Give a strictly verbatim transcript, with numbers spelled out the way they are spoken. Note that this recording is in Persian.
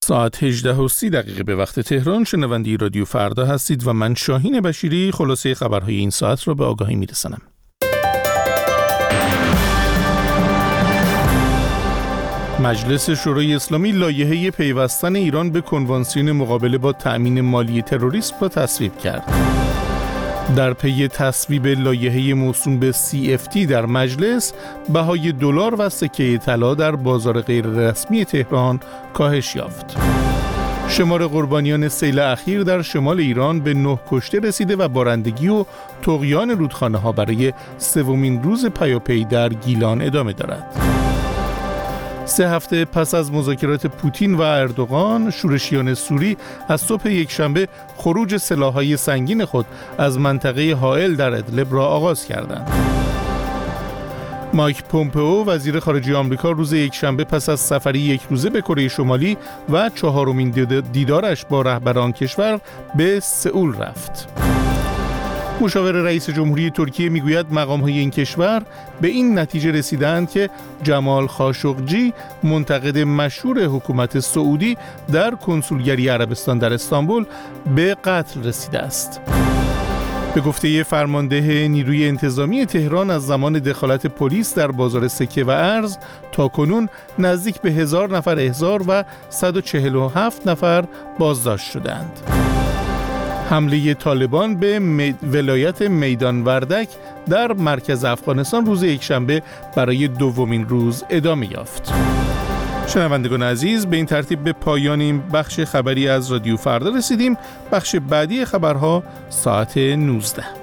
ساعت هجده و سی دقیقه به وقت تهران. شنونده رادیو فردا هستید و من شاهین بشیری خلاصه خبرهای این ساعت را به آگاهی میرسانم. مجلس شورای اسلامی لایحه پیوستن ایران به کنوانسیون مقابله با تأمین مالی تروریسم را تصویب کرد. در پی تصویب لایحه موسوم به سی اف تی در مجلس، بهای دلار و سکه طلا در بازار غیررسمی تهران کاهش یافت. شمار قربانیان سیل اخیر در شمال ایران به نه کشته رسیده و بارندگی و طغیان رودخانه‌ها برای سومین روز پیاپی در گیلان ادامه دارد. سه هفته پس از مذاکرات پوتین و اردوغان، شورشیان سوری از صبح یکشنبه خروج سلاح‌های سنگین خود از منطقه حائل در ادلب را آغاز کردند. مایک پومپئو وزیر خارجه آمریکا روز یکشنبه پس از سفری یک روزه به کره شمالی و چهارمین دیدارش با رهبران کشور به سئول رفت. مشاور رئیس جمهوری ترکیه میگوید مقام‌های این کشور به این نتیجه رسیدند که جمال خاشقجی، منتقد مشهور حکومت سعودی در کنسولگری عربستان در استانبول، به قتل رسیده است. به گفته فرمانده نیروی انتظامی تهران، از زمان دخالت پلیس در بازار سکه و ارز تا کنون نزدیک به هزار نفر احضار و صد و چهل و هفت نفر بازداشت شدند. حمله طالبان به می... ولایت میدان وردک در مرکز افغانستان روز یکشنبه برای دومین روز ادامه یافت. شنوندگان عزیز، به این ترتیب به پایان این بخش خبری از رادیو فردا رسیدیم. بخش بعدی خبرها ساعت نوزده.